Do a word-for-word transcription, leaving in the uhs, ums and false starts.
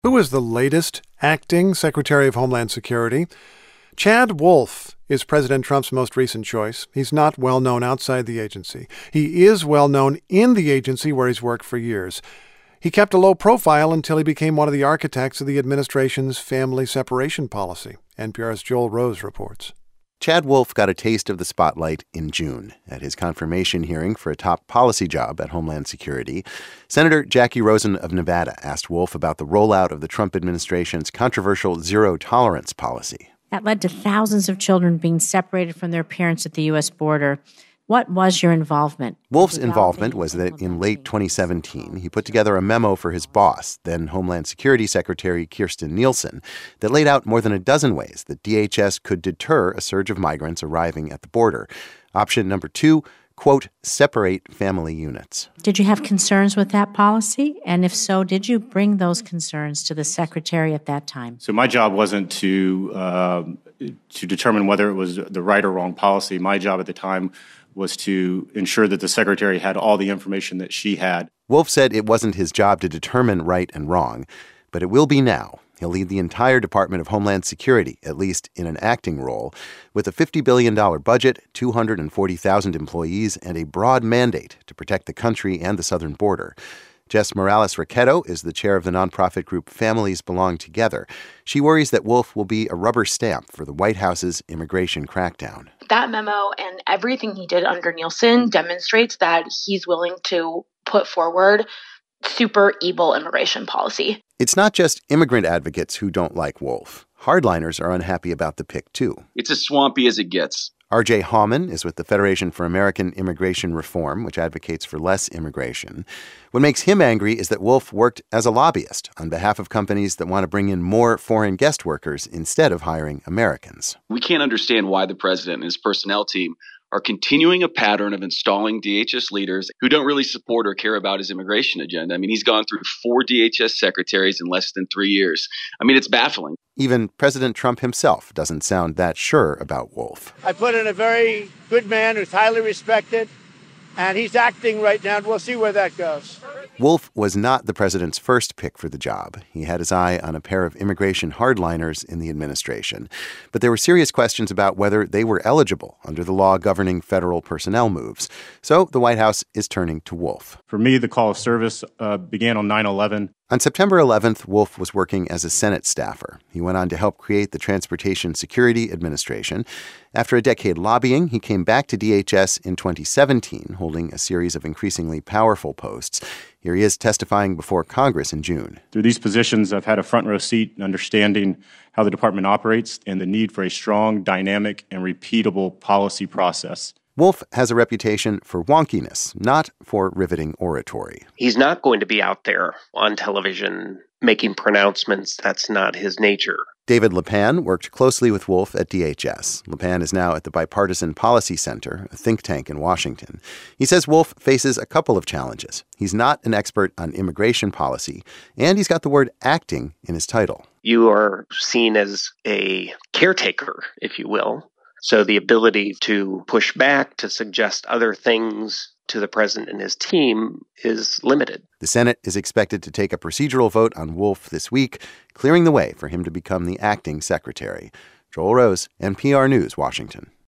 Who is the latest acting Secretary of Homeland Security? Chad Wolf is President Trump's most recent choice. He's not well known outside the agency. He is well known in the agency where he's worked for years. He kept a low profile until he became one of the architects of the administration's family separation policy. N P R's Joel Rose reports. Chad Wolf got a taste of the spotlight in June at his confirmation hearing for a top policy job at Homeland Security. Senator Jackie Rosen of Nevada asked Wolf about the rollout of the Trump administration's controversial zero-tolerance policy. That led to thousands of children being separated from their parents at the U S border. What was your involvement? Wolf's involvement was that in late twenty seventeen, he put together a memo for his boss, then Homeland Security Secretary Kirstjen Nielsen, that laid out more than a dozen ways that D H S could deter a surge of migrants arriving at the border. Option number two, quote, separate family units. Did you have concerns with that policy? And if so, did you bring those concerns to the secretary at that time? So my job wasn't to uh, to determine whether it was the right or wrong policy. My job at the time was to ensure that the secretary had all the information that she had. Wolf said it wasn't his job to determine right and wrong, but it will be now. He'll lead the entire Department of Homeland Security, at least in an acting role, with a fifty billion dollars budget, two hundred forty thousand employees, and a broad mandate to protect the country and the southern border. Jess Morales-Raqueto is the chair of the nonprofit group Families Belong Together. She worries that Wolf will be a rubber stamp for the White House's immigration crackdown. That memo and everything he did under Nielsen demonstrates that he's willing to put forward super evil immigration policy. It's not just immigrant advocates who don't like Wolf. Hardliners are unhappy about the pick, too. It's as swampy as it gets. R J Hauman is with the Federation for American Immigration Reform, which advocates for less immigration. What makes him angry is that Wolf worked as a lobbyist on behalf of companies that want to bring in more foreign guest workers instead of hiring Americans. We can't understand why the president and his personnel team are continuing a pattern of installing D H S leaders who don't really support or care about his immigration agenda. I mean, he's gone through four D H S secretaries in less than three years. I mean, it's baffling. Even President Trump himself doesn't sound that sure about Wolf. I put in a very good man who's highly respected, and he's acting right now, and we'll see where that goes. Wolf was not the president's first pick for the job. He had his eye on a pair of immigration hardliners in the administration. But there were serious questions about whether they were eligible under the law governing federal personnel moves. So the White House is turning to Wolf. For me, the call of service uh, began on nine eleven. On September eleventh, Wolf was working as a Senate staffer. He went on to help create the Transportation Security Administration. After a decade lobbying, he came back to D H S in twenty seventeen, holding a series of increasingly powerful posts. Here he is testifying before Congress in June. Through these positions, I've had a front row seat in understanding how the department operates and the need for a strong, dynamic, and repeatable policy process. Wolf has a reputation for wonkiness, not for riveting oratory. He's not going to be out there on television making pronouncements. That's not his nature. David Lepan worked closely with Wolf at D H S. Lepan is now at the Bipartisan Policy Center, a think tank in Washington. He says Wolf faces a couple of challenges. He's not an expert on immigration policy, and he's got the word acting in his title. You are seen as a caretaker, if you will. So the ability to push back, to suggest other things to the president and his team is limited. The Senate is expected to take a procedural vote on Wolf this week, clearing the way for him to become the acting secretary. Joel Rose, N P R News, Washington.